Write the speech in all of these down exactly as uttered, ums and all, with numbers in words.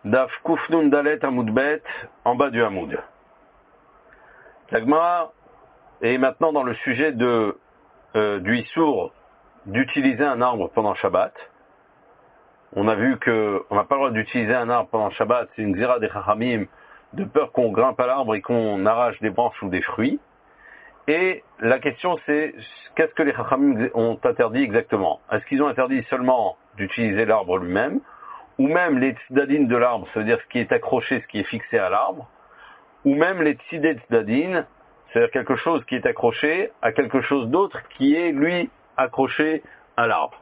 Daf Kufnun Dalet Hamoudbet, en bas du Hamoud. La Gemara est maintenant dans le sujet de, euh, du Issour d'utiliser un arbre pendant Shabbat. On a vu que on n'a pas le droit d'utiliser un arbre pendant Shabbat, c'est une xéra des Chachamim, de peur qu'on grimpe à l'arbre et qu'on arrache des branches ou des fruits. Et la question c'est, qu'est-ce que les Chachamim ont interdit exactement? Est-ce qu'ils ont interdit seulement d'utiliser l'arbre lui-même, ou même les tzadin de l'arbre, ça veut dire ce qui est accroché, ce qui est fixé à l'arbre, ou même les tzidé tzadin, c'est-à-dire quelque chose qui est accroché à quelque chose d'autre qui est, lui, accroché à l'arbre.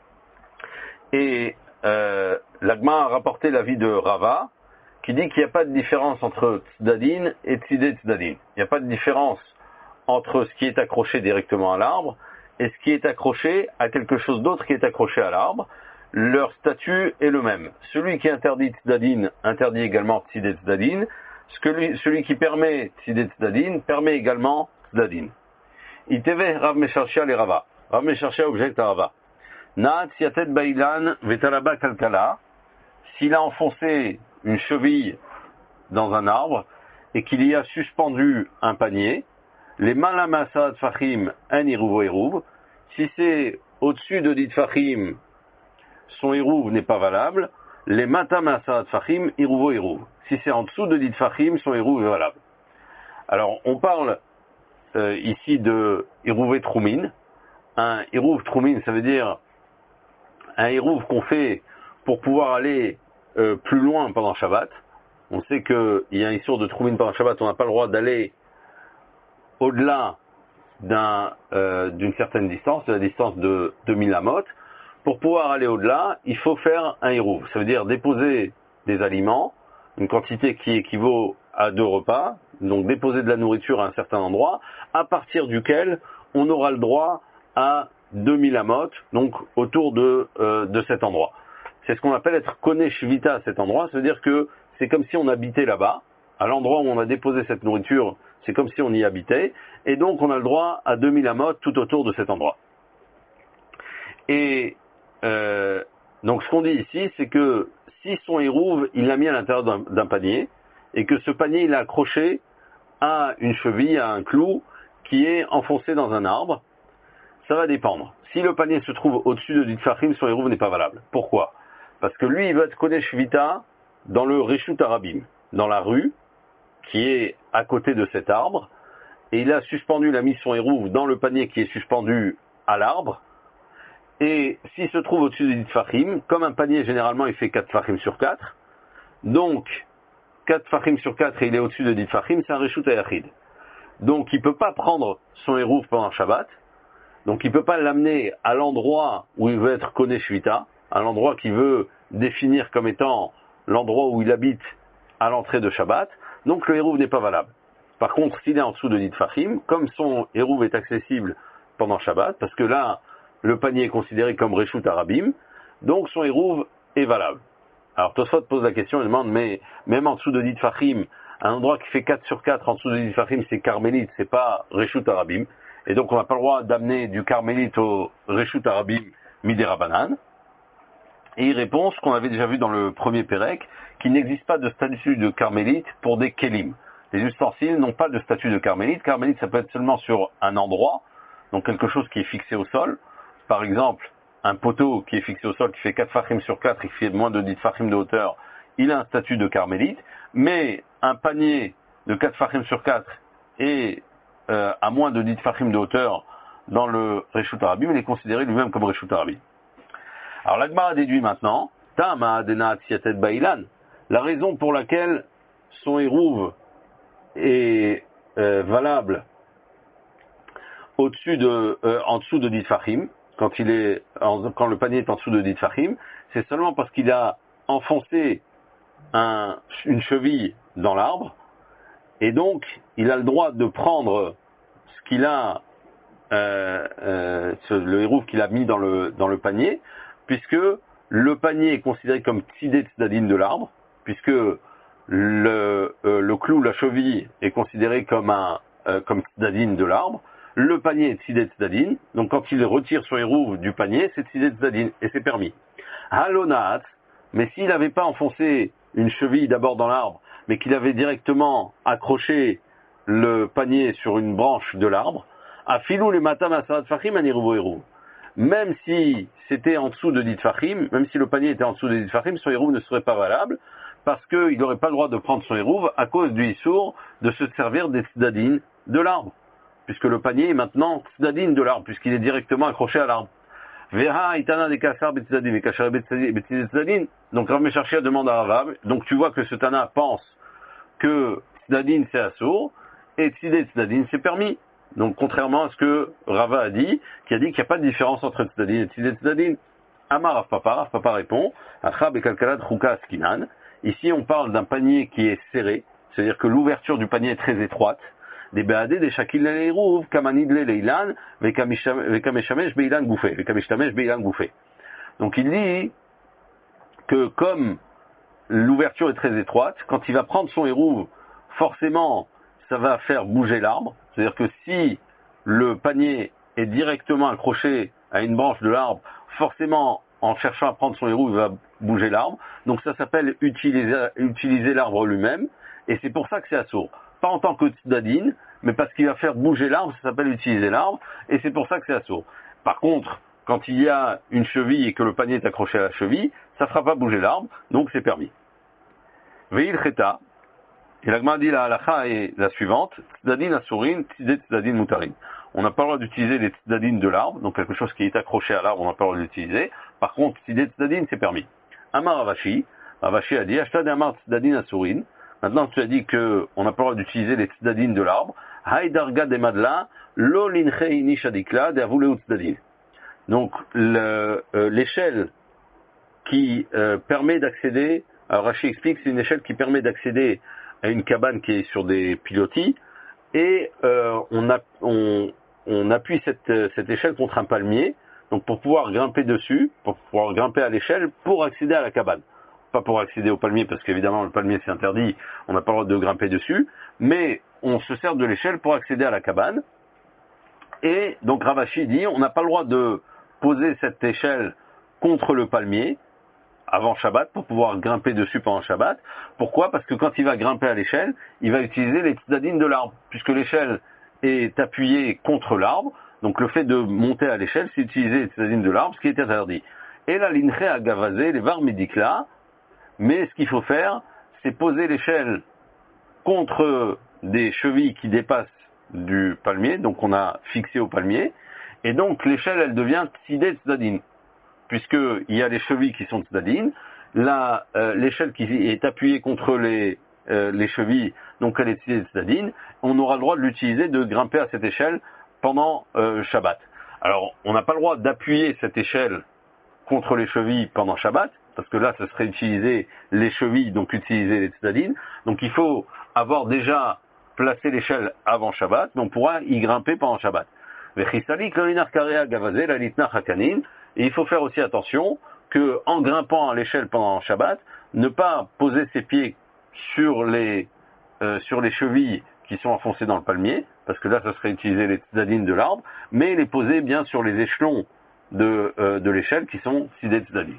Et euh, l'Agma a rapporté l'avis de Rava, qui dit qu'il n'y a pas de différence entre tzadin et tzidé tzadin. Il n'y a pas de différence entre ce qui est accroché directement à l'arbre et ce qui est accroché à quelque chose d'autre qui est accroché à l'arbre. Leur statut est le même. Celui qui interdit tzadin interdit également tzidé tzadin. Celui qui permet tzidé tzadin permet également tzadin. Iteve Rav Mesharshia le Rava. Rav Mesharshia objecte à Rava. Naat yatet bailan vetaraba kalkala. S'il a enfoncé une cheville dans un arbre et qu'il y a suspendu un panier, les malamasad fachim en iruvo iruv. Si c'est au-dessus de dit fachim, son irouv n'est pas valable. Les matamasad fachim iruvo iruv. Si c'est en dessous de dit fachim, son irouv est valable. Alors, on parle euh, ici de irouvé troumin. Un irouv troumin, ça veut dire un irouv qu'on fait pour pouvoir aller euh, plus loin pendant Shabbat. On sait qu'il y a un issour de troumin pendant Shabbat, on n'a pas le droit d'aller au-delà d'un, euh, d'une certaine distance, de la distance de deux mille amot. Pour pouvoir aller au-delà, il faut faire un irouv. Ça veut dire déposer des aliments, une quantité qui équivaut à deux repas, donc déposer de la nourriture à un certain endroit, à partir duquel on aura le droit à deux mille amot, donc autour de, euh, de cet endroit. C'est ce qu'on appelle être koné shvita à cet endroit, ça veut dire que c'est comme si on habitait là-bas, à l'endroit où on a déposé cette nourriture, c'est comme si on y habitait, et donc on a le droit à deux mille amot tout autour de cet endroit. Et Euh, donc ce qu'on dit ici, c'est que si son hérouve, il l'a mis à l'intérieur d'un, d'un panier, et que ce panier, il est accroché à une cheville, à un clou, qui est enfoncé dans un arbre, ça va dépendre. Si le panier se trouve au-dessus de dit fachim, son hérouve n'est pas valable. Pourquoi? Parce que lui, il va être kodesh vita dans le Reshut Arabim, dans la rue, qui est à côté de cet arbre, et il a suspendu, il a mis son hérouve dans le panier qui est suspendu à l'arbre. Et s'il se trouve au-dessus de dit fachim, comme un panier généralement il fait quatre fachim sur quatre, donc quatre fachim sur quatre et il est au-dessus de dit fachim, c'est un reshut ayachid. Donc il ne peut pas prendre son hérouf pendant Shabbat, donc il ne peut pas l'amener à l'endroit où il veut être koné shvita, à l'endroit qu'il veut définir comme étant l'endroit où il habite à l'entrée de Shabbat, donc le hérouf n'est pas valable. Par contre, s'il est en dessous de dit fachim, comme son hérouf est accessible pendant Shabbat, parce que là, le panier est considéré comme Reshut Arabim, donc son hérouv est valable. Alors Tosfot pose la question, il demande, mais même en dessous de dit fachim, un endroit qui fait quatre sur quatre en dessous de dit fachim, c'est carmélite, c'est pas Reshut Arabim, et donc on n'a pas le droit d'amener du carmélite au Reshut Arabim Midera Banan. Et il répond, ce qu'on avait déjà vu dans le premier Pérec, qu'il n'existe pas de statut de carmélite pour des kelim. Les ustensiles n'ont pas de statut de carmélite. Carmélite, ça peut être seulement sur un endroit, donc quelque chose qui est fixé au sol. Par exemple, un poteau qui est fixé au sol, qui fait quatre fachim sur quatre, et qui fait moins de dix fachim de hauteur, il a un statut de carmélite, mais un panier de quatre fachim sur quatre et euh, à moins de dix fachim de hauteur dans le Reshut Arabim, il est considéré lui-même comme Reshut Arabim. Alors l'Agmara déduit maintenant, Tama denat yatet bailan, la raison pour laquelle son hérouve est euh, valable au-dessus de, euh, en dessous de dix fachim, quand il est, quand le panier est en dessous de dit fachim, c'est seulement parce qu'il a enfoncé un, une cheville dans l'arbre, et donc il a le droit de prendre ce qu'il a, euh, euh, ce, le hérouf qu'il a mis dans le, dans le panier, puisque le panier est considéré comme tzidé tzadin de l'arbre, puisque le, euh, le clou, la cheville, est considéré comme un, euh, comme tzadin de l'arbre. Le panier est tzidé tzadin, donc quand il retire son hérouv du panier, c'est tzidé tzadin, et c'est permis. Halonat, mais s'il n'avait pas enfoncé une cheville d'abord dans l'arbre, mais qu'il avait directement accroché le panier sur une branche de l'arbre, afilou les matam asarat fachim aniruvo eruv. Même si c'était en dessous de dix fachim, même si le panier était en dessous de dix fachim, son eruv ne serait pas valable, parce qu'il n'aurait pas le droit de prendre son eruv à cause du issour de se servir des tzadin de l'arbre, puisque le panier est maintenant tzadin de l'arbre, puisqu'il est directement accroché à l'arbre. Vera itana de kasar betzadin et kashar betzadin. Donc Rav Mesharchia demande à Rav, donc tu vois que ce Tana pense que tzadin c'est assour et tzidé tzadin c'est permis. Donc contrairement à ce que Rava a dit, qui a dit qu'il n'y a pas de différence entre tzadin et tzidé tzadin. Amar Rav Papa, Rav Papa répond, Achab et kalkalad chouka askinan. Ici on parle d'un panier qui est serré, c'est-à-dire que l'ouverture du panier est très étroite. Des béadés, des shakil leirouv, kamanidle leilan, vekameshamesh beilan gouffé, vekameshtamesh beilan gouffé. Donc il dit que comme l'ouverture est très étroite, quand il va prendre son hérouv, forcément ça va faire bouger l'arbre. C'est-à-dire que si le panier est directement accroché à une branche de l'arbre, forcément en cherchant à prendre son hérouv, il va bouger l'arbre. Donc ça s'appelle utiliser, utiliser l'arbre lui-même, et c'est pour ça que c'est assourd. Pas en tant que tzadin, mais parce qu'il va faire bouger l'arbre, ça s'appelle utiliser l'arbre, et c'est pour ça que c'est assourd. Par contre, quand il y a une cheville et que le panier est accroché à la cheville, ça ne fera pas bouger l'arbre, donc c'est permis. Veil cheta, et l'agma dit la halacha est la suivante, tzadin asurin, tzidé tzadin mutarin. On n'a pas le droit d'utiliser les tzadin de l'arbre, donc quelque chose qui est accroché à l'arbre, on n'a pas le droit d'utiliser. Par contre, tzidé tzadin, c'est permis. Amar Ravashi, Ravashi a dit, Ashtad amar tzadin asurin. Maintenant, tu as dit qu'on n'a pas le droit d'utiliser les tzadin de l'arbre. Haïdarga de madla, lo linchei nishadikla de avuleu tzadin. Donc, le, euh, l'échelle qui euh, permet d'accéder, alors Rashi explique, c'est une échelle qui permet d'accéder à une cabane qui est sur des pilotis, et euh, on, a, on, on appuie cette, cette échelle contre un palmier, donc pour pouvoir grimper dessus, pour pouvoir grimper à l'échelle, pour accéder à la cabane. Pas pour accéder au palmier, parce qu'évidemment le palmier c'est interdit, on n'a pas le droit de grimper dessus, mais on se sert de l'échelle pour accéder à la cabane. Et donc Ravashi dit, on n'a pas le droit de poser cette échelle contre le palmier avant Shabbat pour pouvoir grimper dessus pendant Shabbat. Pourquoi? Parce que quand il va grimper à l'échelle, il va utiliser les tzadin de l'arbre, puisque l'échelle est appuyée contre l'arbre. Donc le fait de monter à l'échelle, c'est utiliser les tzadin de l'arbre, ce qui est interdit. Et la linche à gavazé, les var médicla, mais ce qu'il faut faire, c'est poser l'échelle contre des chevilles qui dépassent du palmier, donc on a fixé au palmier, et donc l'échelle elle devient tzidé tzadin, puisqu'il y a les chevilles qui sont tzadin, là euh, l'échelle qui est appuyée contre les, euh, les chevilles, donc elle est tzidé tzadin, on aura le droit de l'utiliser, de grimper à cette échelle pendant euh, Shabbat. Alors on n'a pas le droit d'appuyer cette échelle contre les chevilles pendant Shabbat, parce que là, ce serait utiliser les chevilles, donc utiliser les tzadin. Donc il faut avoir déjà placé l'échelle avant Shabbat, mais on pourra y grimper pendant Shabbat. Et il faut faire aussi attention que, en grimpant à l'échelle pendant Shabbat, ne pas poser ses pieds sur les, euh, sur les chevilles qui sont enfoncées dans le palmier, parce que là, ce serait utiliser les tzadin de l'arbre, mais les poser bien sur les échelons de, euh, de l'échelle qui sont sidé tzadin.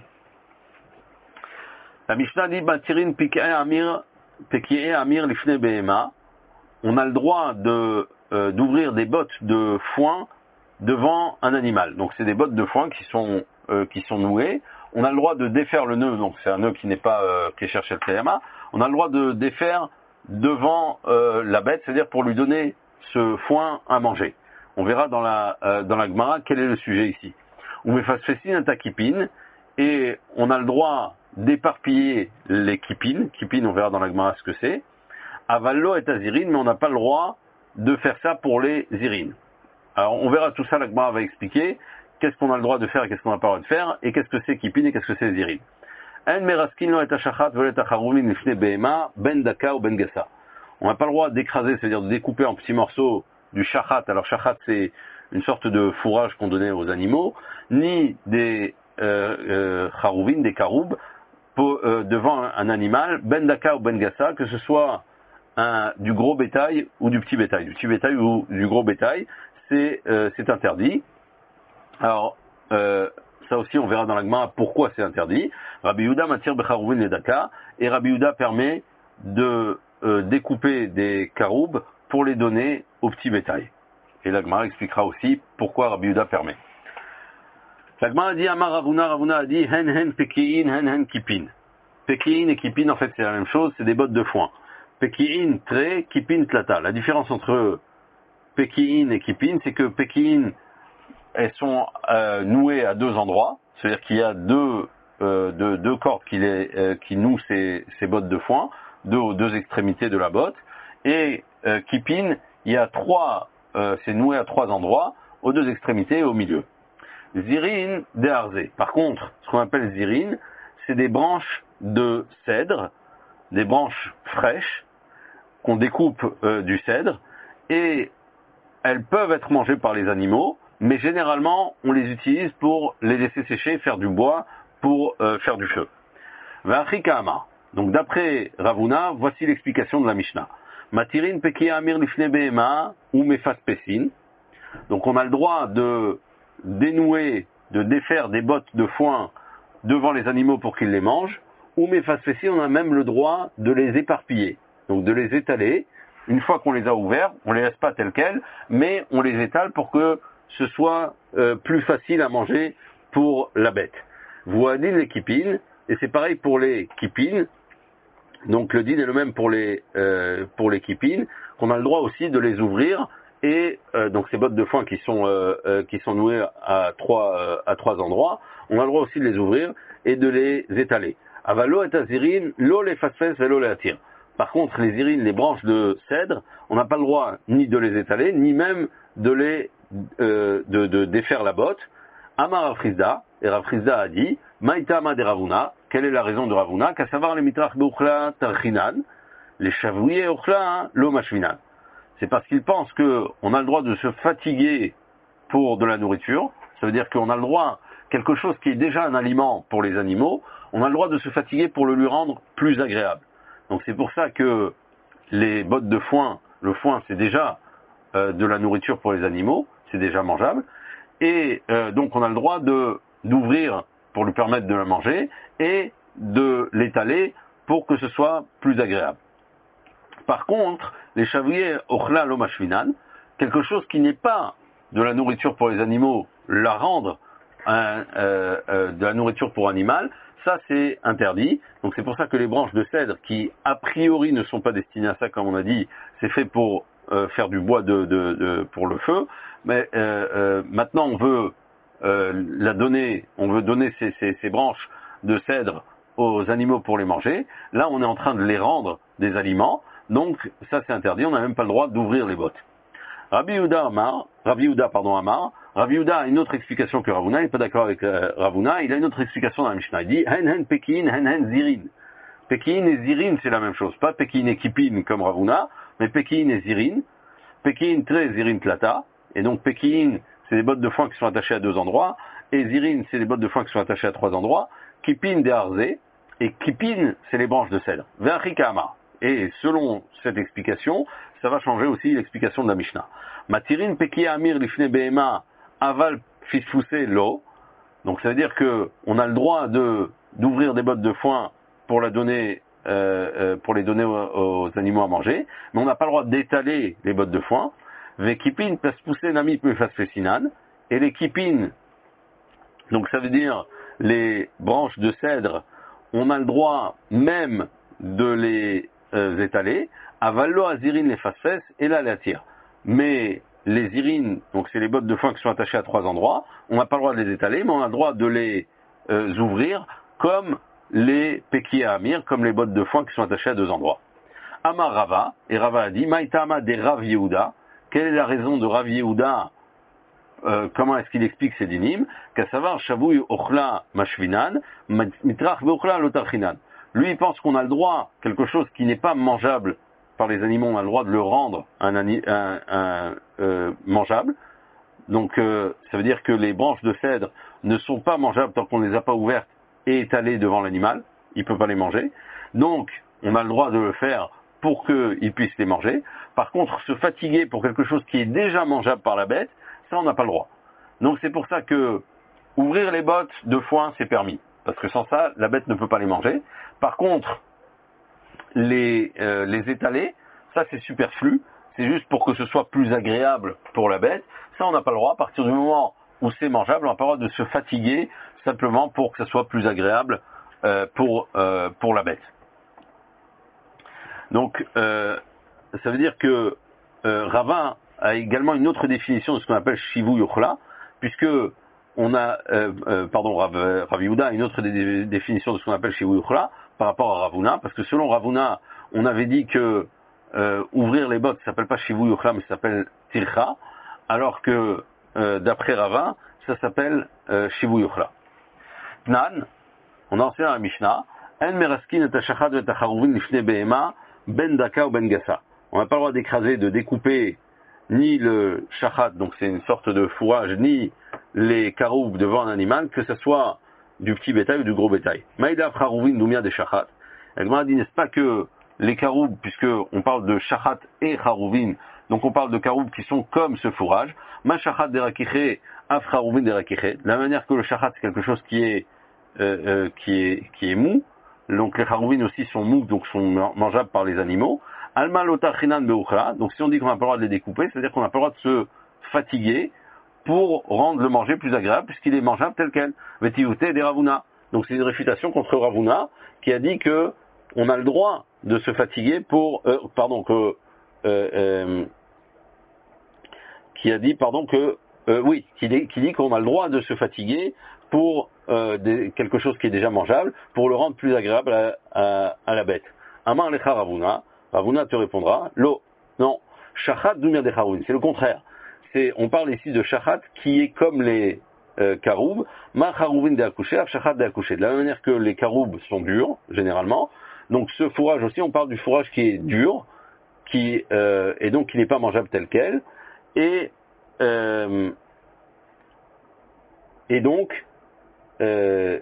La Mishnah dit, Batirin Piquet Amir, Piquet Amir Lifne Behema. On a le droit de, euh, d'ouvrir des bottes de foin devant un animal. Donc c'est des bottes de foin qui sont, euh, qui sont nouées. On a le droit de défaire le nœud, donc c'est un nœud qui n'est pas, euh, qui est cherché le Kayama. On a le droit de défaire devant, euh, la bête, c'est-à-dire pour lui donner ce foin à manger. On verra dans la, euh, dans la Gemara quel est le sujet ici. On met face fessin un takipin, et on a le droit d'éparpiller les kipines. Kipines, on verra dans la Gemara ce que c'est. Avallo et azirine, mais on n'a pas le droit de faire ça pour les zirines. Alors, on verra tout ça, la Gemara va expliquer qu'est-ce qu'on a le droit de faire et qu'est-ce qu'on n'a pas le droit de faire, et qu'est-ce que c'est kipine et qu'est-ce que c'est zirine. En meraskin lo et achachat velet acharumin lifne behema ben daka ou ben gassa. On n'a pas le droit d'écraser, c'est-à-dire de découper en petits morceaux du shachat. Alors, shachat, c'est une sorte de fourrage qu'on donnait aux animaux, ni des euh, euh, charouvin, des caroubes, Euh, devant un, un animal, ben daka ou ben gassa, que ce soit un, du gros bétail ou du petit bétail. Du petit bétail ou du gros bétail, c'est euh, c'est interdit. Alors, euh, Ça aussi, on verra dans la Gemara pourquoi c'est interdit. Rabbi Yehuda matir becharuvin ledaka, et Rabbi Yehuda permet de euh, découper des caroubes pour les donner au petit bétail. Et la Gemara expliquera aussi pourquoi Rabbi Yehuda permet. La Gemara a dit, Amar Ravuna, Ravuna a dit, hen hen pekiin, hen hen kipin. Pekiin et kipin, en fait, c'est la même chose, c'est des bottes de foin. Pekiin, tre, kipin, tlata. La différence entre pekiin et kipin, c'est que pekiin, elles sont euh, nouées à deux endroits, c'est-à-dire qu'il y a deux, euh, deux, deux cordes qui, les, euh, qui nouent ces, ces bottes de foin, deux aux deux extrémités de la botte, et euh, kipin, il y a trois, euh, c'est noué à trois endroits, aux deux extrémités et au milieu. Zirin deharzé. Par contre, ce qu'on appelle zirin, c'est des branches de cèdre, des branches fraîches, qu'on découpe euh, du cèdre, et elles peuvent être mangées par les animaux, mais généralement, on les utilise pour les laisser sécher, faire du bois, pour euh, faire du feu. V'achikama. Donc d'après Ravuna, voici l'explication de la Mishnah. Matirin pekia amir lifne behema ou mefas pesin. Donc on a le droit de dénouer, de défaire des bottes de foin devant les animaux pour qu'ils les mangent, ou mefas pesin, on a même le droit de les éparpiller, donc de les étaler. Une fois qu'on les a ouverts, on les laisse pas tels quels, mais on les étale pour que ce soit euh, plus facile à manger pour la bête. Voadin les kipines, et c'est pareil pour les kipines. Donc le din est le même pour les euh, pour les kipines, qu'on a le droit aussi de les ouvrir, et euh, donc ces bottes de foin qui sont euh, euh, qui sont nouées à trois euh, à trois endroits, on a le droit aussi de les ouvrir et de les étaler. Avalo et azirin, lo les fasfes velo les attire. Par contre, les irines, les branches de cèdre, on n'a pas le droit ni de les étaler, ni même de les euh, de, de défaire la botte. Amar Rafrizda, et Rafrizda a dit, Maïtama de Ravuna, quelle est la raison de Ravuna? Qu'à savoir les mitrach beuchla tarchinan, les chavouillés ochla lo mashvinan. C'est parce qu'ils pensent qu'on a le droit de se fatiguer pour de la nourriture. Ça veut dire qu'on a le droit, quelque chose qui est déjà un aliment pour les animaux, on a le droit de se fatiguer pour le lui rendre plus agréable. Donc c'est pour ça que les bottes de foin, le foin c'est déjà euh, de la nourriture pour les animaux, c'est déjà mangeable, et euh, donc on a le droit de d'ouvrir pour lui permettre de la manger et de l'étaler pour que ce soit plus agréable. Par contre, les chavriers ochla lo mashvinan, quelque chose qui n'est pas de la nourriture pour les animaux, la rendre un, euh, euh, de la nourriture pour animal, ça c'est interdit. Donc c'est pour ça que les branches de cèdre, qui a priori ne sont pas destinées à ça, comme on a dit, c'est fait pour euh, faire du bois de, de, de, pour le feu. Mais euh, euh, maintenant on veut euh, la donner, on veut donner ces, ces, ces branches de cèdre aux animaux pour les manger. Là on est en train de les rendre des aliments. Donc ça c'est interdit. On n'a même pas le droit d'ouvrir les bottes. Rabbi Yehuda Amar, Rabbi Yehuda, pardon, Amar, Rabbi Yehuda a une autre explication que Ravuna, il n'est pas d'accord avec euh, Ravuna, il a une autre explication dans la Mishnah. Il dit, hen hen pekin, hen hen zirin. Pekin et zirin, c'est la même chose. Pas pekin et kipin comme Ravuna, mais pekin et zirin. Pekin très zirin tlata. Et donc pekin, c'est des bottes de foin qui sont attachées à deux endroits, et zirin, c'est des bottes de foin qui sont attachées à trois endroits. Kipin de harzé, et kipin, c'est les branches de cèdre. Ve'achika amar. Et selon cette explication, ça va changer aussi l'explication de la Mishnah. Matirin pekia amir lifne behema aval fisfusé lo. Donc ça veut dire que on a le droit de d'ouvrir des bottes de foin pour la donner euh, euh, pour les donner aux, aux animaux à manger, mais on n'a pas le droit d'étaler les bottes de foin. Vekipin pespousé namit mefasfesinan, et les kipin, donc ça veut dire les branches de cèdre, on a le droit même de les Euh, étalés, avallo azirin les fasfes et là les attire. Mais les irines, donc c'est les bottes de foin qui sont attachées à trois endroits, on n'a pas le droit de les étaler, mais on a le droit de les euh, ouvrir comme les pekiya amir, comme les bottes de foin qui sont attachées à deux endroits. Amar Rava, et Rava a dit, Maïtama de Rav Yehuda, quelle est la raison de Rav Yehuda, euh, comment est-ce qu'il explique ces dynimes? Qu'à savoir, Shavouy ochla mashvinan, mitrach beochla lotarchinan. Lui, il pense qu'on a le droit, quelque chose qui n'est pas mangeable par les animaux, on a le droit de le rendre un, un, un, euh, mangeable. Donc, euh, ça veut dire que les branches de cèdre ne sont pas mangeables tant qu'on ne les a pas ouvertes et étalées devant l'animal. Il ne peut pas les manger. Donc, on a le droit de le faire pour qu'il puisse les manger. Par contre, se fatiguer pour quelque chose qui est déjà mangeable par la bête, ça, on n'a pas le droit. Donc, c'est pour ça que ouvrir les bottes de foin, c'est permis. Parce que sans ça, la bête ne peut pas les manger. Par contre, les, euh, les étaler, ça c'est superflu. C'est juste pour que ce soit plus agréable pour la bête. Ça, on n'a pas le droit. À partir du moment où c'est mangeable, on n'a pas le droit de se fatiguer simplement pour que ce soit plus agréable euh, pour, euh, pour la bête. Donc, euh, ça veut dire que euh, Ravin a également une autre définition de ce qu'on appelle Shivu Yochla, puisque on a, euh, euh, pardon, Rav, Rav Yehuda a une autre dé définition de ce qu'on appelle Shivu Yochla par rapport à Ravuna, parce que selon Ravuna, on avait dit que euh, ouvrir les bottes, ça s'appelle pas Shivu Yochla, mais ça s'appelle Tircha, alors que euh, d'après Ravin, ça s'appelle euh, Shivu Yochla. Tnan, on a enseigné dans la Mishnah, En meraskin et hashachad et hacharuvin lifnei behema ben daka ou ben gassa. On n'a pas le droit d'écraser, de découper ni le shachat, donc c'est une sorte de fourrage, ni les caroubes devant un animal, que ce soit du petit bétail ou du gros bétail. Maïda charuvin doumia des shachat. Elle m'a dit, n'est-ce pas que les caroubes, puisque on parle de shachat et charuvin, donc on parle de caroubes qui sont comme ce fourrage. Ma shachat des rakiché, af charuvin des rakiché. De la manière que le shachat c'est quelque chose qui est, euh, euh, qui est, qui est mou. Donc les charouvines aussi sont mous, donc sont mangeables par les animaux. Alma lota chinan beuchla. Donc si on dit qu'on n'a pas le droit de les découper, c'est-à-dire qu'on n'a pas le droit de se fatiguer pour rendre le manger plus agréable, puisqu'il est mangeable tel quel. Vetivute des Ravuna. Donc c'est une réfutation contre Ravuna qui a dit que on a le droit de se fatiguer pour, euh, pardon, que, euh, euh, qui a dit, pardon, que, euh, oui, qui dit, qui dit qu'on a le droit de se fatiguer pour euh, des, quelque chose qui est déjà mangeable, pour le rendre plus agréable à, à, à la bête. Amar lecha Ravuna, Ravuna te répondra, lo, non, shachat doumia de charouvin, c'est le contraire. C'est, on parle ici de shachat qui est comme les euh, caroubes, ma charouvin de accoucher, shachat de accoucher. De la même manière que les caroubes sont durs, généralement, donc ce fourrage aussi, on parle du fourrage qui est dur, qui euh, et donc qui n'est pas mangeable tel quel, et euh, et donc Euh,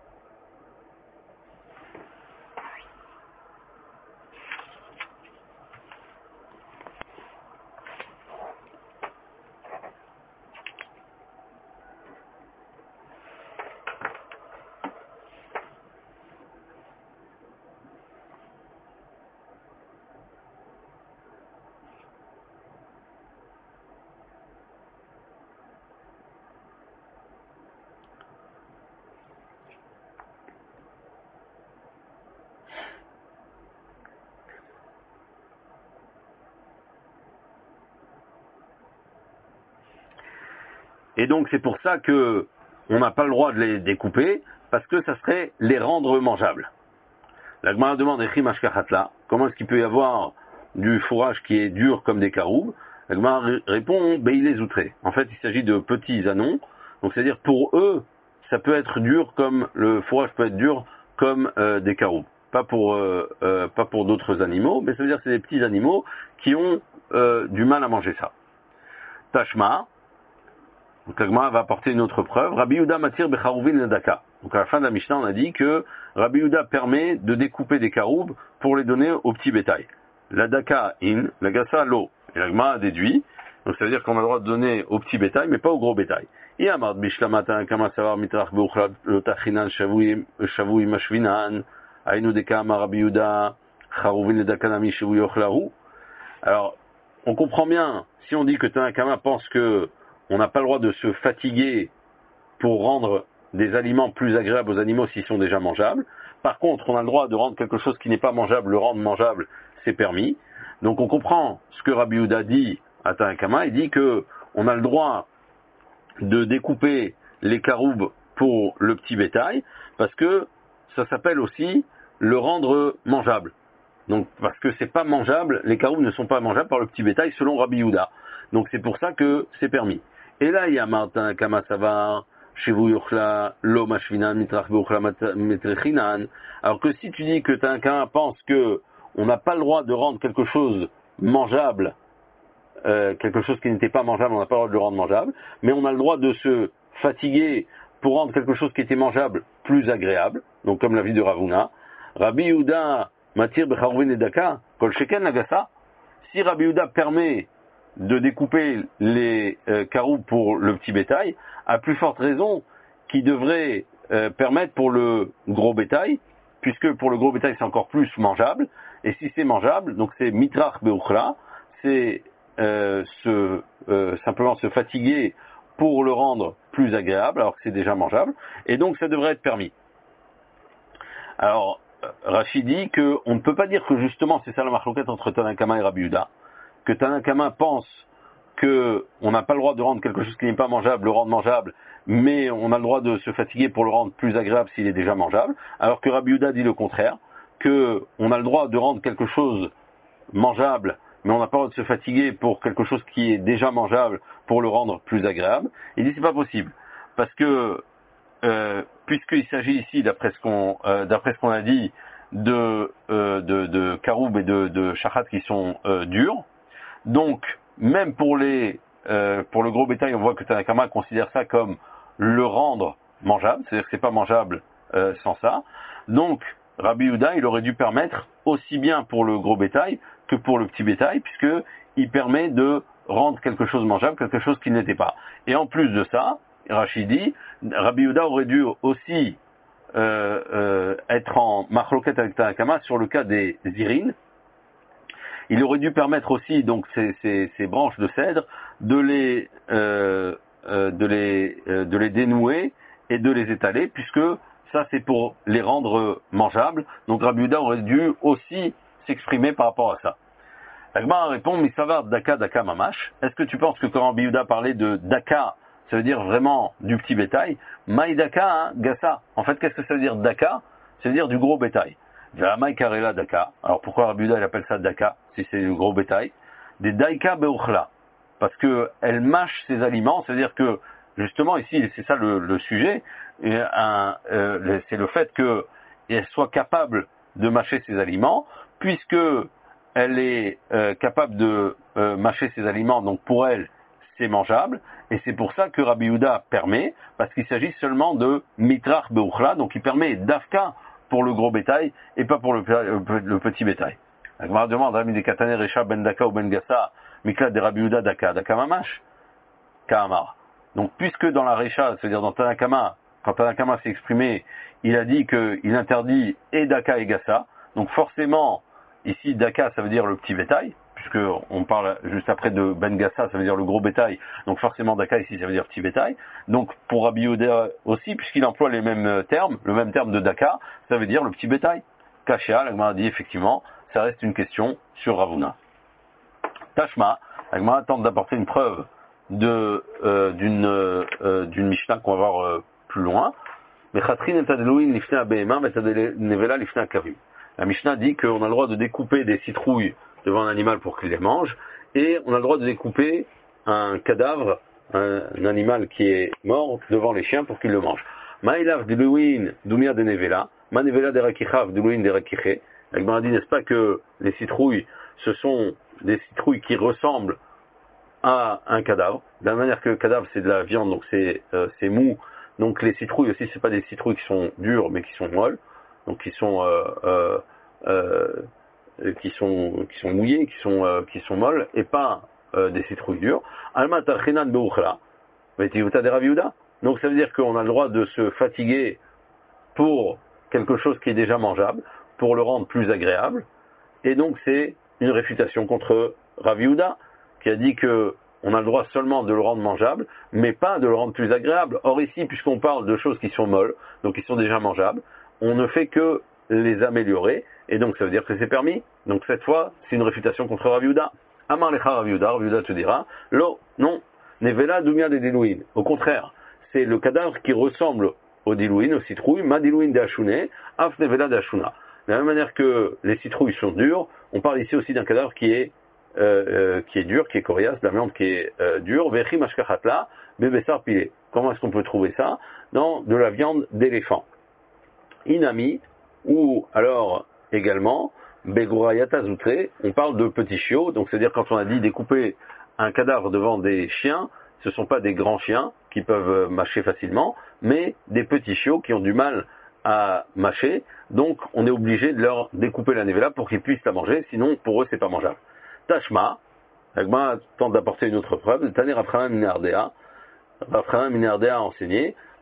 Et donc c'est pour ça que on n'a pas le droit de les découper, parce que ça serait les rendre mangeables. La Gemara demande comment est-ce qu'il peut y avoir du fourrage qui est dur comme des caroubes. La Gemara répond les outrés. En fait, il s'agit de petits anons. Donc c'est-à-dire pour eux, ça peut être dur comme le fourrage peut être dur comme euh, des caroubes. Pas pour euh, euh, pas pour d'autres animaux, mais ça veut dire que c'est des petits animaux qui ont euh, du mal à manger ça. Tashma. Donc la Gemara va apporter une autre preuve. Rabbi Yehuda matir becharouvin ledaka. Donc à la fin de la Mishnah, on a dit que Rabbi Yehuda permet de découper des caroubes pour les donner au petit bétail. La daka in, la gassa lo. Et la Gemara a déduit. Donc ça veut dire qu'on a le droit de donner au petit bétail, mais pas au gros bétail. Et amad bishlamata kama savar mitrach beuchlat lotachinan shavui mashvinan. Ainu deka amar Rabbi Yehuda charouvin ledaka nami shavui yochlahu. Alors, on comprend bien, si on dit que Tanakama pense que on n'a pas le droit de se fatiguer pour rendre des aliments plus agréables aux animaux s'ils sont déjà mangeables. Par contre, on a le droit de rendre quelque chose qui n'est pas mangeable, le rendre mangeable, c'est permis. Donc on comprend ce que Rabbi Yehuda dit à Tanakama. Il dit que on a le droit de découper les caroubes pour le petit bétail, parce que ça s'appelle aussi le rendre mangeable. Donc parce que c'est pas mangeable, les caroubes ne sont pas mangeables par le petit bétail selon Rabbi Yehuda. Donc c'est pour ça que c'est permis. Et là, il y a Martin Kamasavar, Shivu Yochla, Lo Mashvinan, Mitrach Beuchla Metrechinan. Alors que si tu dis que quelqu'un pense que on n'a pas le droit de rendre quelque chose mangeable, euh, quelque chose qui n'était pas mangeable, on n'a pas le droit de le rendre mangeable, mais on a le droit de se fatiguer pour rendre quelque chose qui était mangeable plus agréable, donc comme la vie de Ravuna. Rabbi Yehuda, Matir Becharuvin et Daka, Kol Sheken Nagasa. Si Rabbi Yehuda permet de découper les euh, caroubes pour le petit bétail, à plus forte raison, qui devrait euh, permettre pour le gros bétail, puisque pour le gros bétail c'est encore plus mangeable, et si c'est mangeable, donc c'est mitrach beuchla, c'est euh, se, euh, simplement se fatiguer pour le rendre plus agréable, alors que c'est déjà mangeable, et donc ça devrait être permis. Alors, Rachid dit qu'on ne peut pas dire que justement c'est ça la marloquette entre Tanakama et Rabbi Yehuda, que Tanakama pense qu'on n'a pas le droit de rendre quelque chose qui n'est pas mangeable, le rendre mangeable, mais on a le droit de se fatiguer pour le rendre plus agréable s'il est déjà mangeable, alors que Rabbi Yehuda dit le contraire, qu'on a le droit de rendre quelque chose mangeable, mais on n'a pas le droit de se fatiguer pour quelque chose qui est déjà mangeable pour le rendre plus agréable. Il dit c'est pas possible, parce que euh, puisqu'il s'agit ici, d'après ce qu'on euh, d'après ce qu'on a dit, de euh, de, de karoub et de, de shachat qui sont euh, durs, donc même pour les euh, pour le gros bétail, on voit que Tanakama considère ça comme le rendre mangeable, c'est-à-dire que c'est pas mangeable euh, sans ça. Donc Rabbi Yehuda, il aurait dû permettre aussi bien pour le gros bétail que pour le petit bétail, puisque il permet de rendre quelque chose mangeable, quelque chose qui n'était pas. Et en plus de ça, Rachid dit, Rabbi Yehuda aurait dû aussi euh, euh, être en machloket avec Tanakama sur le cas des zirines. Il aurait dû permettre aussi donc ces, ces, ces branches de cèdre de les euh, euh, de les euh, de les dénouer et de les étaler, puisque ça c'est pour les rendre mangeables. Donc Rabbi Yehuda aurait dû aussi s'exprimer par rapport à ça. La Gemara répond, mais ça va daka daka mamash. Est-ce que tu penses que quand Rabbi Yehuda parlait de daka, ça veut dire vraiment du petit bétail? Maïdaka, hein, gassa. En fait, qu'est-ce que ça veut dire daka? Ça veut dire du gros bétail. Maïkarela daka. Alors pourquoi Rabbi Yehuda il appelle ça daka si c'est du gros bétail? Des daika beuchla. Parce que elle mâche ses aliments, c'est-à-dire que justement ici, c'est ça le, le sujet, et un, euh, c'est le fait qu'elle soit capable de mâcher ses aliments, puisque elle est euh, capable de euh, mâcher ses aliments, donc pour elle, c'est mangeable, et c'est pour ça que Rabbi Yehuda permet, parce qu'il s'agit seulement de mitrach beuchla, donc il permet d'afka pour le gros bétail, et pas pour le, le, le petit bétail. La Gemara demande, Rami de Katane, Recha, Ben Daka ou Ben Gassa, Miklat de Rabbi Yehuda, Daka, Daka Mamash, Kahamar. Donc, puisque dans la Recha, c'est-à-dire dans Tanakama, quand Tanakama s'est exprimé, il a dit qu'il interdit et Daka et Gassa, donc forcément, ici, Daka, ça veut dire le petit bétail, puisque on parle juste après de Ben Gassa, ça veut dire le gros bétail, donc forcément Daka ici, ça veut dire petit bétail. Donc, pour Rabbi Yehuda aussi, puisqu'il emploie les mêmes termes, le même terme de Daka, ça veut dire le petit bétail. Kashia, la Gemara dit effectivement, ça reste une question sur Ravuna. Tashma, la Gemara tente d'apporter une preuve de euh, d'une euh, d'une Mishnah qu'on va voir euh, plus loin. La Mishnah dit qu'on a le droit de découper des citrouilles devant un animal pour qu'il les mange, et on a le droit de découper un cadavre, un, un animal qui est mort, devant les chiens pour qu'ils le mangent. Maïlav diluin dumia de nevela, ma nevela de rakichav diluin de rakiche. La Gemara dit, n'est-ce pas que les citrouilles, ce sont des citrouilles qui ressemblent à un cadavre, de la manière que le cadavre c'est de la viande, donc c'est euh, c'est mou, donc les citrouilles aussi c'est pas des citrouilles qui sont dures mais qui sont molles, donc qui sont euh, euh, euh, qui sont qui sont mouillées, qui sont euh, qui sont molles et pas euh, des citrouilles dures. Alma tarchinan beuchla, mais tiuta de Rabbi Yehuda. Donc ça veut dire qu'on a le droit de se fatiguer pour quelque chose qui est déjà mangeable, pour le rendre plus agréable, et donc c'est une réfutation contre Rabbi Yehuda, qui a dit que on a le droit seulement de le rendre mangeable, mais pas de le rendre plus agréable. Or ici, puisqu'on parle de choses qui sont molles, donc qui sont déjà mangeables, on ne fait que les améliorer, et donc ça veut dire que c'est permis. Donc cette fois, c'est une réfutation contre Rabbi Yehuda. Amar lecha Rabbi Yehuda, Rabbi Yehuda te dira, lo, non, nevela dumia de dilouin. Au contraire, c'est le cadavre qui ressemble au dilouin, aux citrouilles, ma dilouin de hachouné, af nevela de hachuna. De la même manière que les citrouilles sont dures, on parle ici aussi d'un cadavre qui est Euh, euh, qui est dur, qui est coriace, de la viande qui est euh, dure, vechi mashkachatla, bébessar pilé. Comment est-ce qu'on peut trouver ça? Dans de la viande d'éléphant. Inami, ou alors également, begurayata zoutre, on parle de petits chiots, donc c'est-à-dire quand on a dit découper un cadavre devant des chiens, ce ne sont pas des grands chiens qui peuvent mâcher facilement, mais des petits chiots qui ont du mal à mâcher, donc on est obligé de leur découper la nevela pour qu'ils puissent la manger, sinon pour eux c'est pas mangeable. Tashma, Agma tente d'apporter une autre preuve. Tani Rafchanan Minardea, Rafchanan Minardea a enseigné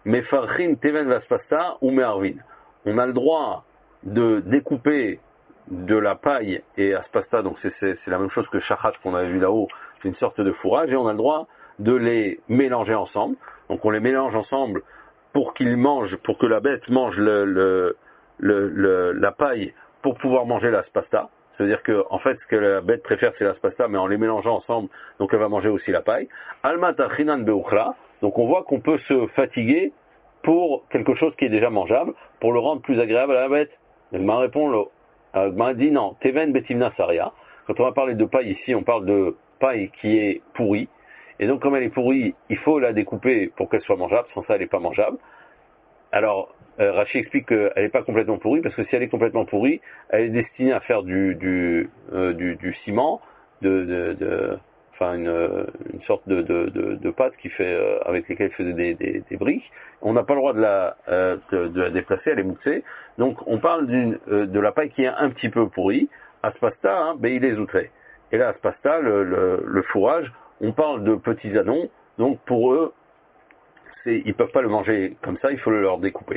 mefarchin teven vaspasta ou meharvin. On a le droit de découper de la paille et aspasta, donc c'est, c'est, c'est la même chose que shachat qu'on avait vu là-haut, c'est une sorte de fourrage, et on a le droit de les mélanger ensemble. Donc on les mélange ensemble pour qu'ils mangent, pour que la bête mange le, le, le, le, la paille pour pouvoir manger l'aspasta. C'est-à-dire que, en fait, ce que la bête préfère, c'est l'aspasta, mais en les mélangeant ensemble, donc elle va manger aussi la paille. Almata chinan beuchla. Donc on voit qu'on peut se fatiguer pour quelque chose qui est déjà mangeable, pour le rendre plus agréable à la bête. Elle m'a répondu, elle m'a dit non, teven betimna saria. Quand on va parler de paille ici, on parle de paille qui est pourrie. Et donc comme elle est pourrie, il faut la découper pour qu'elle soit mangeable, sans ça elle n'est pas mangeable. Alors, euh, Rachi explique qu'elle n'est pas complètement pourrie, parce que si elle est complètement pourrie, elle est destinée à faire du, du, euh, du, du ciment, de, de, de, enfin une, une sorte de, de, de, de pâte qui fait, euh, avec lesquelles il faisait des, des, des briques. On n'a pas le droit de la, euh, de, de la déplacer, elle est moussée. Donc on parle d'une, euh, de la paille qui est un petit peu pourrie. Aspasta, hein, ben il est outré. Et là, aspasta, le, le, le fourrage, on parle de petits anons, donc pour eux, c'est, ils ne peuvent pas le manger comme ça, il faut le leur découper.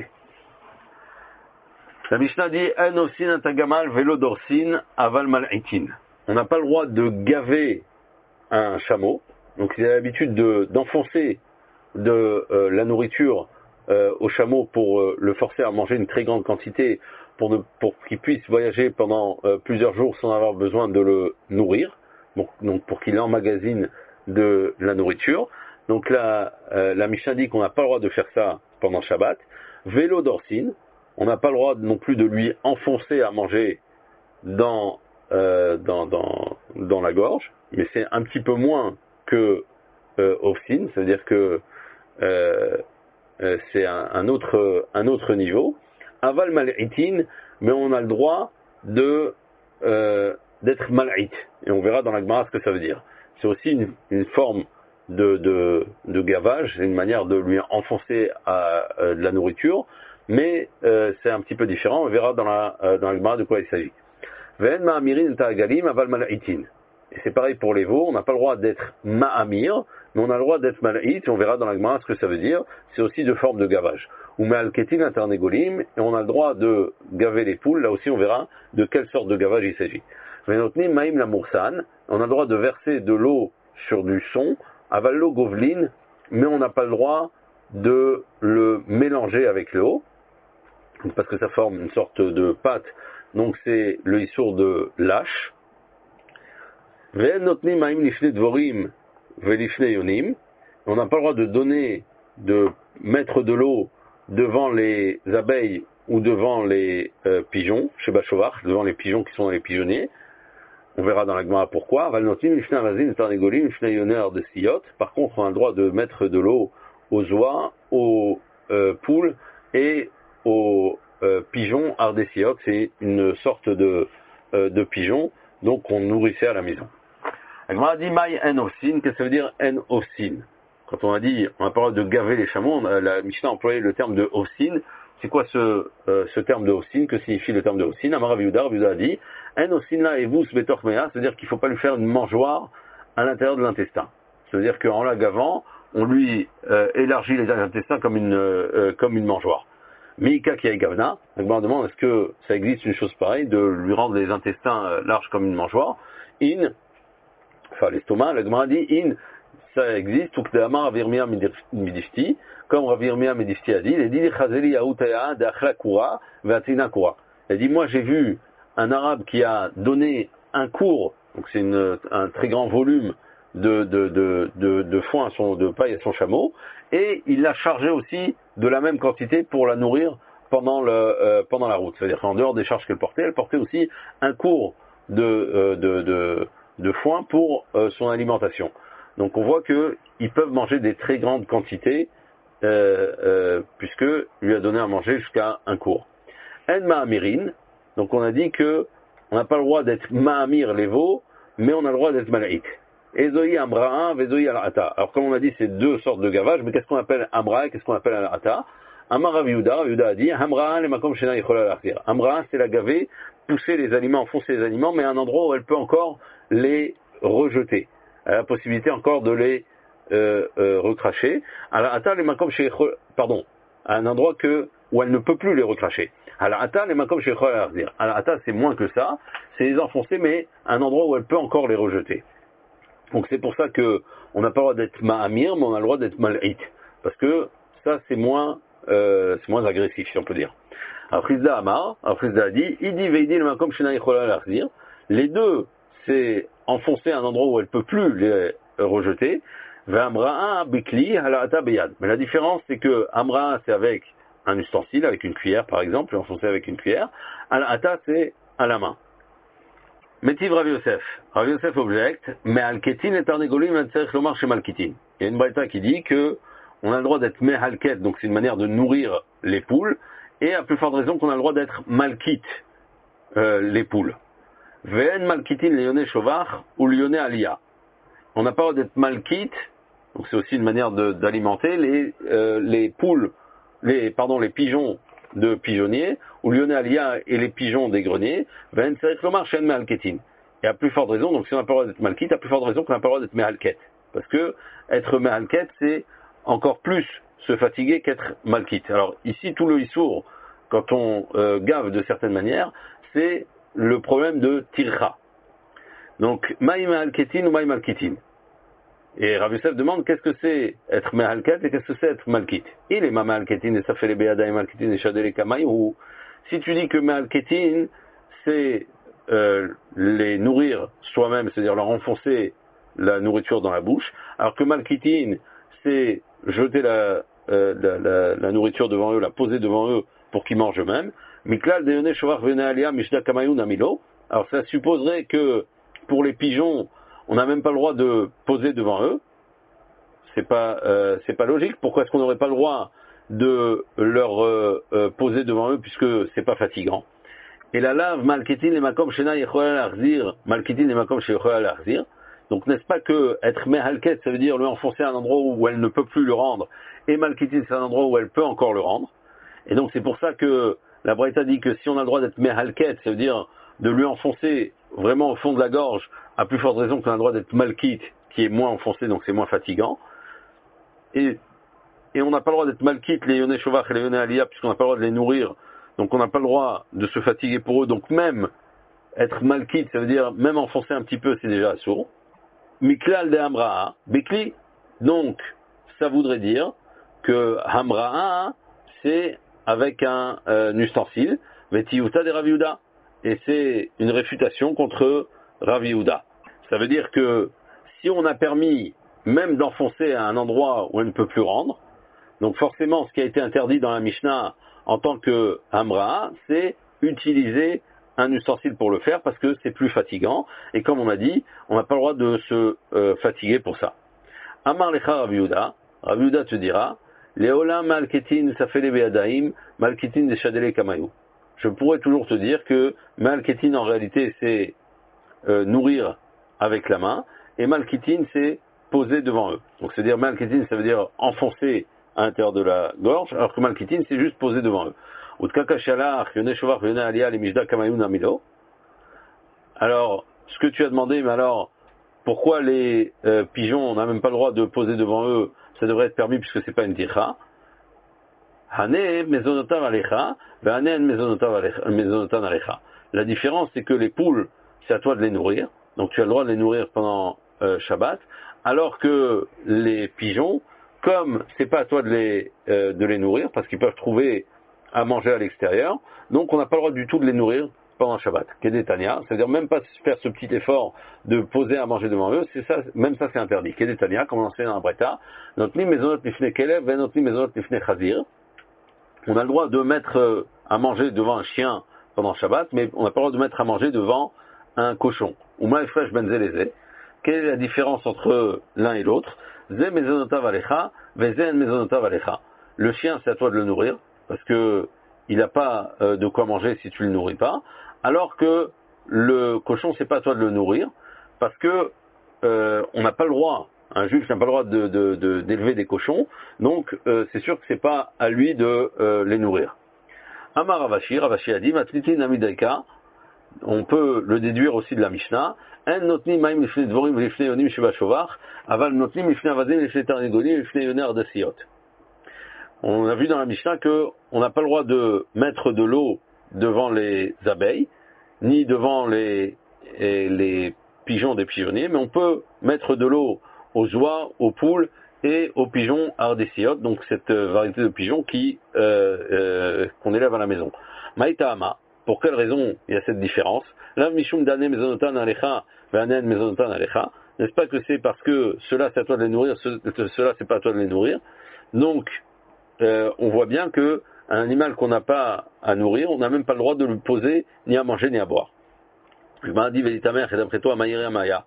La Mishnah dit « En osin atagamal velo dorsin aval mal'itin ». On n'a pas le droit de gaver un chameau, donc il a l'habitude de, d'enfoncer de euh, la nourriture euh, au chameau pour euh, le forcer à manger une très grande quantité pour, ne, pour qu'il puisse voyager pendant euh, plusieurs jours sans avoir besoin de le nourrir, donc, donc pour qu'il emmagasine de la nourriture. Donc là, euh, la Mishnah dit qu'on n'a pas le droit de faire ça pendant Shabbat. Vélo d'orcine, on n'a pas le droit non plus de lui enfoncer à manger dans, euh, dans, dans, dans la gorge, mais c'est un petit peu moins que euh, Ofsin, c'est-à-dire que euh, euh, c'est un, un, autre, un autre niveau. Aval mal'itin, mais on a le droit de euh, d'être mal'it, et on verra dans la Gemara ce que ça veut dire. C'est aussi une, une forme de, de, de gavage, c'est une manière de lui enfoncer à, à de la nourriture, mais euh, c'est un petit peu différent, on verra dans la, euh, dans la Gemara de quoi il s'agit. Ve'en ma'amirin ta'agalim aval mal'itin. Et c'est pareil pour les veaux, on n'a pas le droit d'être ma'amir, mais on a le droit d'être mal'it, et on verra dans la Gemara ce que ça veut dire, c'est aussi de forme de gavage. Ou ma'alketin internegolim, et on a le droit de gaver les poules, là aussi on verra de quelle sorte de gavage il s'agit. Ve'notnim ma'im la moursan, on a le droit de verser de l'eau sur du son, avallo govlin, mais on n'a pas le droit de le mélanger avec l'eau, parce que ça forme une sorte de pâte, donc c'est le issour de lâche. On n'a pas le droit de donner, de mettre de l'eau devant les abeilles ou devant les euh, pigeons, chez Bachovach, devant les pigeons qui sont dans les pigeonniers. On verra dans la Gemara pourquoi. Par contre, on a le droit de mettre de l'eau aux oies, aux euh, poules et aux euh, pigeons ardesiot. C'est une sorte de, euh, de pigeon, donc on nourrissait à la maison. La Gemara dit Maï en ofsin. Qu'est-ce que ça veut dire en ofsin? Quand on a dit, on a parlé de gaver les chameaux, on a, la Mishnah a employé le terme de ofsin. C'est quoi ce, euh, ce terme de ofsin? Que signifie le terme de ofsin? Amar Raviuda, Raviuda a dit en ofsin la evus betormea, c'est-à-dire qu'il ne faut pas lui faire une mangeoire à l'intérieur de l'intestin. C'est-à-dire qu'en la gavant, on lui euh, élargit les intestins comme une, euh, comme une mangeoire. Mika qui a gavna, la Gemara demande est-ce que ça existe une chose pareille, de lui rendre les intestins euh, larges comme une mangeoire? In, enfin l'estomac, la Gemara dit in, ça existe, ou que Amar Ravirmia Midifti, comme Ravirmia Midifti a dit, il a dit Chazeli Yaoutaya d'Achla Kura, Vatina Kura. Il a dit moi j'ai vu un arabe qui a donné un cours, donc c'est une, un très grand volume de, de, de, de, de foin, à son, de paille à son chameau, et il l'a chargé aussi de la même quantité pour la nourrir pendant, le, euh, pendant la route. C'est-à-dire qu'en dehors des charges qu'elle portait, elle portait aussi un cours de, euh, de, de, de foin pour euh, son alimentation. Donc on voit qu'ils peuvent manger des très grandes quantités, euh, euh, puisque lui a donné à manger jusqu'à un cours. En ma'amirin, donc on a dit que on n'a pas le droit d'être ma'amir les veaux, mais on a le droit d'être mala'ik. Ezoi amra'a, vezoi al'ata. Alors comme on a dit, c'est deux sortes de gavage, mais qu'est-ce qu'on appelle amra'a et qu'est-ce qu'on appelle al'ata? Amar Raviuda, Raviuda a dit, amra'a le makom shena yichola l'achzir. Amra'a, c'est la gaver, pousser les aliments, enfoncer les aliments, mais à un endroit où elle peut encore les rejeter. Elle a la possibilité encore de les euh, euh, recracher. Al'ata le makom shena, pardon, à un endroit que, où elle ne peut plus les recracher. Al-Ata, les makom chez Khol Al-Ata, c'est moins que ça, c'est les enfoncer, mais à un endroit où elle peut encore les rejeter. Donc c'est pour ça que on n'a pas le droit d'être ma'amir, mais on a le droit d'être mal'it. Parce que ça, c'est moins, euh, c'est moins agressif, si on peut dire. Alors, Frisda Amar, alors Frisda a dit, Idi veidi le makom shena yichola l'arzir. Les deux, c'est enfoncer un endroit où elle peut plus les rejeter. Ve'amra'a bikli hala'ata beyad. Mais la différence, c'est que amra'a, c'est avec un ustensile, avec une cuillère, par exemple, enfoncer avec une cuillère. Hala'ata, c'est à la main. Métiv Rav Yosef. Rav Yosef objecte, mais al-ketin et tarnegolim al-tzerich lomar chez mal-kitin. Il y a une braïta qui dit que on a le droit d'être mehalket, donc c'est une manière de nourrir les poules, et à plus forte raison qu'on a le droit d'être malkit, euh, les poules. Ve'en malkitin lyonné shovar ou lyonné alia. On n'a pas le droit d'être malkit, donc c'est aussi une manière de, d'alimenter les, euh, les poules, les, pardon, les pigeons de pigeonniers, ou lyonné alia et les pigeons des greniers, ve'en tzerich lomar shen mehalketin. Et à plus forte raison, donc si on n'a pas le droit d'être malkit, à plus forte raison qu'on n'a pas le droit d'être mehalket. Parce que être mehalket, c'est encore plus se fatiguer qu'être malkit. Alors ici, tout le issour, quand on euh, gave de certaines manières, c'est le problème de tircha. Donc, maï mehalketin ou maï malkitin. Et Rav Yosef demande qu'est-ce que c'est être mehalket et qu'est-ce que c'est être malkit. Il est ma mehalketin et ça fait les beada et malkitin et shadele kamaï, ou si tu dis que mehalketin, c'est euh, les nourrir soi-même, c'est-à-dire leur enfoncer la nourriture dans la bouche, alors que malkitin, c'est jeter la, euh, la, la, la nourriture devant eux, la poser devant eux pour qu'ils mangent eux-mêmes. Miklal deyone shovar venalia mishda kamayou namilo. Alors ça supposerait que pour les pigeons, on n'a même pas le droit de poser devant eux. C'est pas, euh, c'est pas logique. Pourquoi est-ce qu'on n'aurait pas le droit de leur euh, euh, poser devant eux puisque c'est pas fatigant? Et la lave malketin les makom shena yechola l'arzir, malketin les makom shechola l'arzir. Donc n'est-ce pas que être mehalket, ça veut dire lui enfoncer à un endroit où elle ne peut plus le rendre, et malkitin c'est un endroit où elle peut encore le rendre. Et donc c'est pour ça que la Braïta dit que si on a le droit d'être mehalket, ça veut dire de lui enfoncer vraiment au fond de la gorge, à plus forte raison qu'on a le droit d'être malkit, qui est moins enfoncé, donc c'est moins fatigant. Et, et on n'a pas le droit d'être malkit, les yoneh shovach et les yoneh aliyah, puisqu'on n'a pas le droit de les nourrir, donc on n'a pas le droit de se fatiguer pour eux, donc même être malkit, ça veut dire même enfoncer un petit peu, c'est déjà sourd. Miklal de Hamra'a, Bekli. Donc, ça voudrait dire que Hamra'a, c'est avec un, euh, un ustensile, Vetiyuta de Rav Yehuda. Et c'est une réfutation contre Rav Yehuda. Ça veut dire que si on a permis même d'enfoncer à un endroit où elle ne peut plus rendre, donc forcément ce qui a été interdit dans la Mishnah en tant que Hamra'a, c'est utiliser un ustensile pour le faire parce que c'est plus fatigant. Et comme on a dit, on n'a pas le droit de se euh, fatiguer pour ça. Amar lecha Rav Yehuda, Rav Yehuda te dira, Leolam malketin safele beadaim, malketin de shadele kamayou. Je pourrais toujours te dire que malketin en réalité c'est euh, nourrir avec la main, et malketin c'est poser devant eux. Donc c'est dire malketin ça veut dire enfoncer à l'intérieur de la gorge, alors que malketin c'est juste poser devant eux. Alors, ce que tu as demandé, mais alors, pourquoi les euh, pigeons, on n'a même pas le droit de poser devant eux, ça devrait être permis puisque c'est pas une tircha. La différence, c'est que les poules, c'est à toi de les nourrir, donc tu as le droit de les nourrir pendant euh, Shabbat, alors que les pigeons, comme c'est pas à toi de les, euh, de les nourrir, parce qu'ils peuvent trouver à manger à l'extérieur, donc on n'a pas le droit du tout de les nourrir pendant Shabbat. Kedetania, c'est-à-dire même pas faire ce petit effort de poser à manger devant eux, c'est ça, même ça c'est interdit. Kedetania, comme on enseigne dans la Breta, notni mezonot lifnei kelev, venotni mezonot lifnei chazir. On a le droit de mettre à manger devant un chien pendant Shabbat, mais on n'a pas le droit de mettre à manger devant un cochon. Ou ma'efresh ben zeleze. Quelle est la différence entre l'un et l'autre? Ze mezonotav alecha, vezen mezonotav alecha. Le chien, c'est à toi de le nourrir, parce que il n'a pas euh, de quoi manger si tu le nourris pas, alors que le cochon, c'est pas à toi de le nourrir, parce que euh, on n'a pas le droit, un juif n'a pas le droit de, de, de, d'élever des cochons, donc euh, c'est sûr que c'est pas à lui de euh, les nourrir. Amar Ravashi, Ravashi a dit, Matliti namidaika, on peut le déduire aussi de la Mishnah, En notni maim lifnei dvorim lifnei yonim sheba shovach, aval notnim lifnei avazim lifnei tarnegolim lifnei yoner desiyot. On a vu dans la Mishnah que on n'a pas le droit de mettre de l'eau devant les abeilles, ni devant les, les pigeons des pigeonniers, mais on peut mettre de l'eau aux oies, aux poules et aux pigeons ardéciotes, donc cette variété de pigeons qui euh, euh, qu'on élève à la maison. Maïtahama, pour quelle raison il y a cette différence? La mishum dane mezonotan alecha, ve'anen mezonotan alecha. N'est-ce pas que c'est parce que cela c'est à toi de les nourrir, cela c'est pas à toi de les nourrir. Donc euh, on voit bien que un animal qu'on n'a pas à nourrir, on n'a même pas le droit de lui poser ni à manger ni à boire. Je m'en dis, et d'après toi, Maya,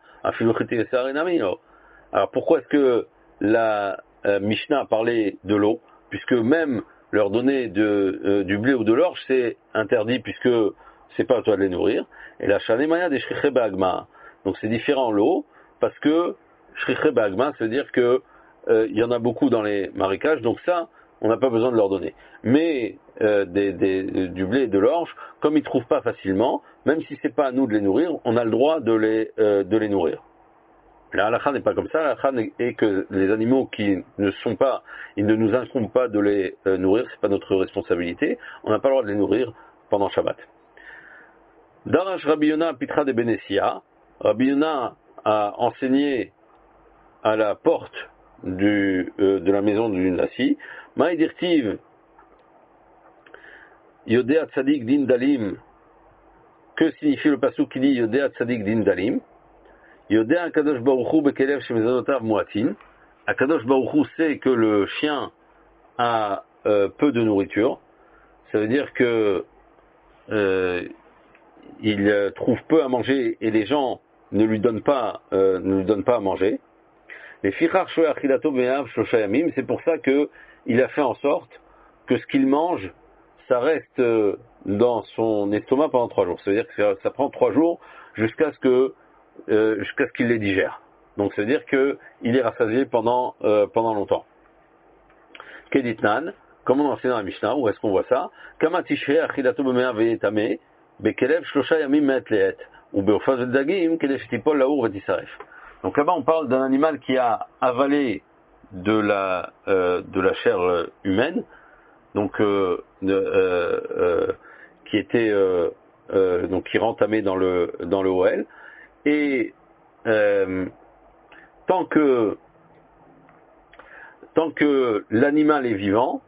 alors pourquoi est-ce que la euh, Mishnah a parlé de l'eau, puisque même leur donner de, euh, du blé ou de l'orge, c'est interdit puisque c'est pas à toi de les nourrir. Et la Shanemaya des Shriche Bagma. Donc c'est différent l'eau, parce que Shriche Bagma, ça veut dire que euh, il y en a beaucoup dans les marécages, donc ça, on n'a pas besoin de leur donner. Mais euh, des, des, du blé et de l'orge, comme ils ne trouvent pas facilement, même si c'est pas à nous de les nourrir, on a le droit de les, euh, de les nourrir. La halakha n'est pas comme ça. La halakha est que les animaux qui ne sont pas, ils ne nous incombent pas de les euh, nourrir, c'est pas notre responsabilité. On n'a pas le droit de les nourrir pendant Shabbat. Darash Rabbi Yona Pitra de Benessia. Rabbi Yona a enseigné à la porte du, euh, de la maison du Nassi. Maïdirtiv Yodea Tzadik Din Dalim. Que signifie le pasuk qui dit Yodea Tzadik Din Dalim? Yodea Akadosh Baruch Hu Bekelev Shemezanotav Muatin. Akadosh Baruch Hu sait que le chien a euh, peu de nourriture. Ça veut dire que euh, il euh, trouve peu à manger et les gens ne lui donnent pas, euh, ne lui donnent pas à manger. Les Fichar Shoe Achilato Be'av Shosha Yamim, c'est pour ça que il a fait en sorte que ce qu'il mange, ça reste euh, dans son estomac pendant trois jours. Ça veut dire que ça, ça prend trois jours jusqu'à ce que Euh, jusqu'à ce qu'il les digère. Donc ça veut dire qu'il est rassasié pendant, euh, pendant longtemps. Keditnan, comme on enseigne dans la Mishnah, où est-ce qu'on voit ça? Kama tishre achilato b'mea ve'etame, bekelev shlosha yamim me'et le'et, ou be'ofaz v'dagim, kedef tipol la'ur v'tisaref. Donc là-bas on parle d'un animal qui a avalé de la, euh, de la chair humaine, donc euh, de, euh, euh, qui était euh, euh, donc qui rentamait dans le, dans le O L. Et euh, tant que tant que l'animal est vivant,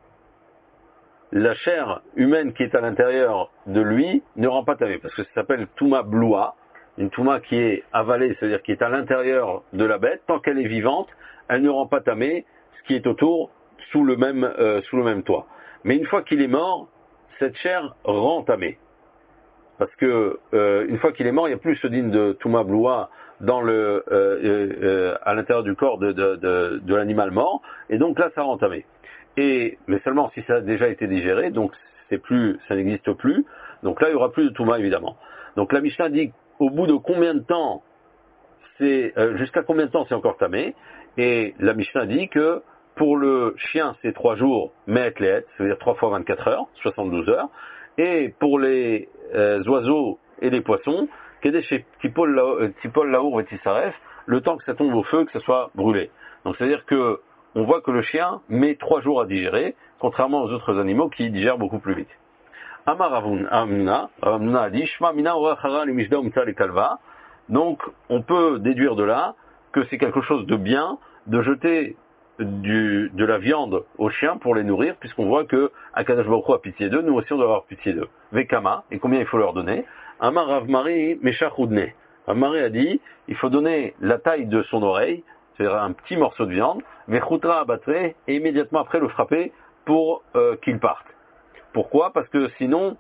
la chair humaine qui est à l'intérieur de lui ne rend pas tamé, parce que ça s'appelle touma bloua, une touma qui est avalée, c'est-à-dire qui est à l'intérieur de la bête. Tant qu'elle est vivante, elle ne rend pas tamé ce qui est autour sous le même euh, sous le même toit. Mais une fois qu'il est mort, cette chair rend tamé. Parce que euh, une fois qu'il est mort, il n'y a plus ce digne de Touma Bloua dans le, euh, euh, à l'intérieur du corps de, de, de, de l'animal mort, et donc là ça rend tamé. Et mais seulement si ça a déjà été digéré, donc c'est plus, ça n'existe plus. Donc là il y aura plus de Touma évidemment. Donc la Mishnah dit au bout de combien de temps c'est, euh, jusqu'à combien de temps c'est encore tamé. Et la Mishnah dit que pour le chien c'est trois jours, mais les c'est-à-dire trois fois vingt-quatre heures, soixante-douze heures. Et pour les euh, oiseaux et les poissons, tipol laour et tisaref, le temps que ça tombe au feu, que ça soit brûlé. Donc c'est-à-dire que on voit que le chien met trois jours à digérer, contrairement aux autres animaux qui digèrent beaucoup plus vite. Amar Amuna, Amuna a dit, Shma mina orachara limishda umta le kalva. Donc on peut déduire de là que c'est quelque chose de bien de jeter Du, de la viande aux chiens pour les nourrir, puisqu'on voit que Akadosh Baruch Hu a pitié d'eux, nous aussi on doit avoir pitié d'eux. Vekama, et combien il faut leur donner? Amar Rav Mari Meshach Udne. Rav Mari a dit, il faut donner la taille de son oreille, c'est-à-dire un petit morceau de viande, Vechutra abatre, et immédiatement après le frapper pour euh, qu'il parte. Pourquoi? Parce que sinon,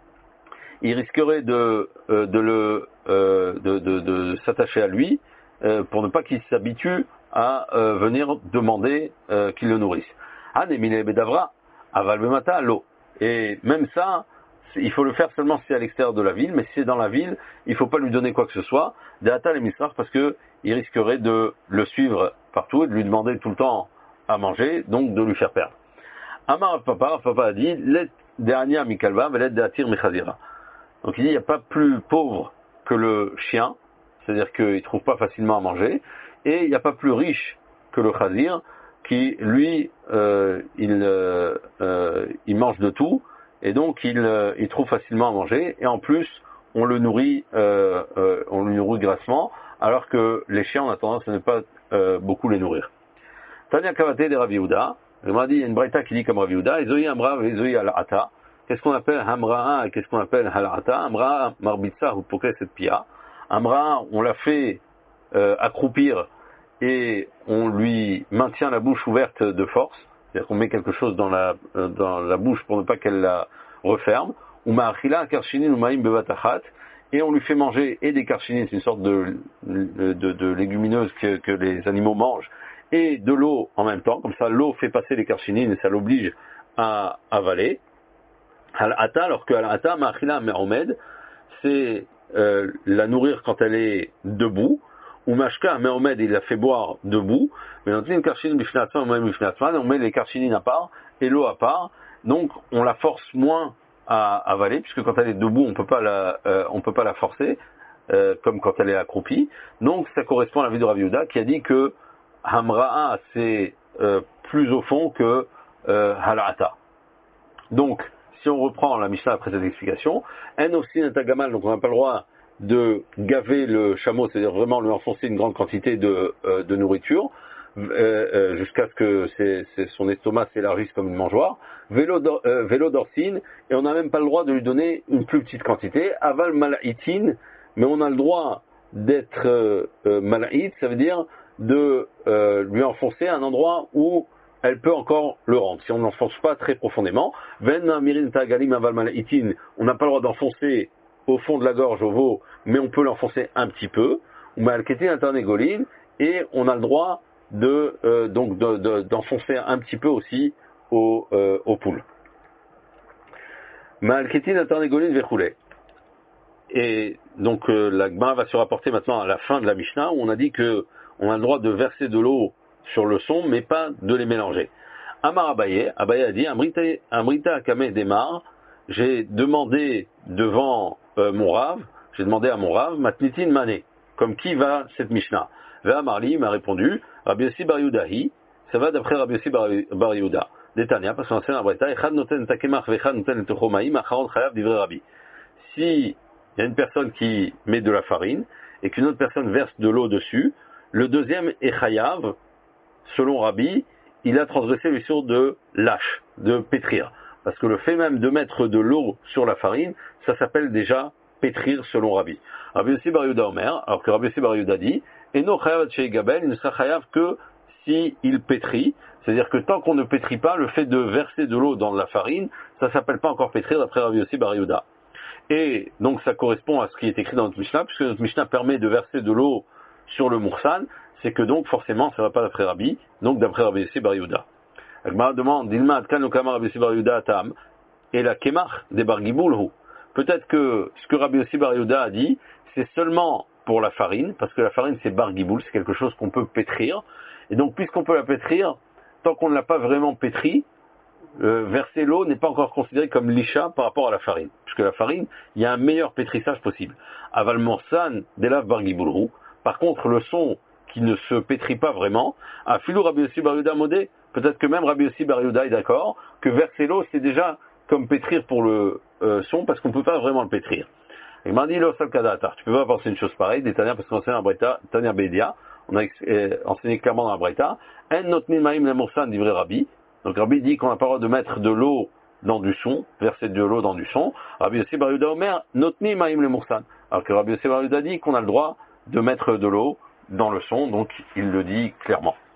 il risquerait de, euh, de, le, euh, de, de, de s'attacher à lui, euh, pour ne pas qu'il s'habitue à euh, venir demander euh, qu'il le nourrisse. Anemine bedavra, aval bemata, l'eau. Et même ça, il faut le faire seulement si c'est à l'extérieur de la ville, mais si c'est dans la ville, il ne faut pas lui donner quoi que ce soit, de'ata le misrach, parce que il risquerait de le suivre partout et de lui demander tout le temps à manger, donc de lui faire perdre. Amar papa, papa a dit, let dernière mikalva, velet de'atir mechazira. Donc il dit, il n'y a pas plus pauvre que le chien, c'est-à-dire qu'il ne trouve pas facilement à manger, et il n'y a pas plus riche que le khazir, qui, lui, euh, il, euh, euh, il mange de tout, et donc il, euh, il trouve facilement à manger, et en plus, on le nourrit, euh, euh, on le nourrit grassement, alors que les chiens, on a tendance à ne pas euh, beaucoup les nourrir. Tanya Kavate de Rav Yehuda, il m'a dit, il y a une braïta qui dit comme Rav Yehuda, Ezoi Amra, Ezoi Al-Ata. Qu'est-ce qu'on appelle Hamra'a et qu'est-ce qu'on appelle Al-Ata? Hamra'a, Marbitsa, ou Poké, cette pia. Hamra'a, on l'a fait euh, accroupir et on lui maintient la bouche ouverte de force, c'est-à-dire qu'on met quelque chose dans la, euh, dans la bouche pour ne pas qu'elle la referme. Ou Ma'achila, Karshinin, ou Ma'im Bevatachat, et on lui fait manger et des karchinines, c'est une sorte de, de, de, de légumineuse que, que les animaux mangent, et de l'eau en même temps, comme ça l'eau fait passer les karchinines et ça l'oblige à avaler. Al-Ata, alors que Al-Ata, Ma'achila Me'omed, c'est euh, la nourrir quand elle est debout, ou Mashka Me'omed, il la fait boire debout, mais on met on met les karchinines à part et l'eau à part, donc on la force moins à avaler, puisque quand elle est debout, on peut pas la, euh, on peut pas la forcer, euh, comme quand elle est accroupie. Donc ça correspond à la vie de Rav Yehuda qui a dit que Hamra'a c'est euh, plus au fond que euh, Hal'ata. Donc si on reprend la Mishnah après cette explication, en aussi natagamal, donc on n'a pas le droit de gaver le chameau, c'est-à-dire vraiment lui enfoncer une grande quantité de, euh, de nourriture, euh, euh, jusqu'à ce que c'est, c'est son estomac s'élargisse comme une mangeoire, vélo, d'or, euh, vélo d'orsine, et on n'a même pas le droit de lui donner une plus petite quantité, aval malaïtine, mais on a le droit d'être euh, euh, malaït, ça veut dire de euh, lui enfoncer à un endroit où elle peut encore le rendre, si on n'enfonce pas très profondément. Ven mirin tagalim aval malaïtine, on n'a pas le droit d'enfoncer au fond de la gorge au veau, mais on peut l'enfoncer un petit peu, ou malketin internégoline, et on a le droit de euh, donc de, de, d'enfoncer un petit peu aussi au, euh, au poule. Malketin internégoline verroulé. Et donc euh, la Gemara va se rapporter maintenant à la fin de la Mishnah, où on a dit que on a le droit de verser de l'eau sur le son, mais pas de les mélanger. Amar Abaye, Abaye a dit, Amrita, Amrita Akame Demar, j'ai demandé devant euh, mon Rav, j'ai demandé à mon Rav, Matnitin Mané, comme qui va cette Mishnah? Ve'a Marli m'a répondu, Rabbi Yossi Bar Yehudahi, ça va d'après Rabbi Yossi Bar Yehuda. Détania, parce qu'on enseigne la Breta, Echad noten takemach vechad noten techomaim, acharon chayav divrei Rabbi. Si il y a une personne qui met de la farine, et qu'une autre personne verse de l'eau dessus, le deuxième est chayav, selon Rabbi, il a transgressé le sur de lâche, de pétrir. Parce que le fait même de mettre de l'eau sur la farine, ça s'appelle déjà pétrir selon Rabbi. Rabbi Yossi Bar Yehuda Omer, alors que Rabbi Yossi Bar Yehuda dit, et no chayav chez Gabel, il ne sera chayav que si il pétrit. C'est-à-dire que tant qu'on ne pétrit pas, le fait de verser de l'eau dans la farine, ça s'appelle pas encore pétrir d'après Rabbi Yossi Bar Yehuda. Et donc ça correspond à ce qui est écrit dans notre Mishnah, puisque notre Mishnah permet de verser de l'eau sur le moursan, c'est que donc forcément ça ne va pas d'après Rabbi, donc d'après Rabbi Yossi Bar Yehuda. Agmara demande, Dilma Adkan Okama Rabbi Yossi Bar Yehuda Tam, et la Kemach des Bar Giboulhu. Peut-être que ce que Rabbi Yossi Bar Yehuda a dit, c'est seulement pour la farine, parce que la farine c'est Bar Giboul, c'est quelque chose qu'on peut pétrir, et donc puisqu'on peut la pétrir, tant qu'on ne l'a pas vraiment pétri, euh, verser l'eau n'est pas encore considéré comme l'isha par rapport à la farine, puisque la farine, il y a un meilleur pétrissage possible. Aval morsan delav Bar Giboulhu. Par contre, le son qui ne se pétrit pas vraiment, à Filou Rabbi Yossi Bar Yehuda Modé, peut-être que même Rabbi Yossi Bar Yehuda est d'accord, que verser l'eau, c'est déjà comme pétrir pour le euh, son, parce qu'on ne peut pas vraiment le pétrir. Il m'a dit, lo salkadatar, tu peux pas penser une chose pareille, des Tania, parce qu'on enseigne en Breta, Tania Bedia, on a euh, enseigné clairement dans la Breta, en notni maim le morsan d'ivrei Rabbi, donc Rabbi dit qu'on n'a pas le droit de mettre de l'eau dans du son, verser de l'eau dans du son, Rabbi Yossi Bar Yehuda Omer, notni maim le morsan, alors que Rabbi Yossi Bar Yehuda dit qu'on a le droit de mettre de l'eau dans le son, donc il le dit clairement.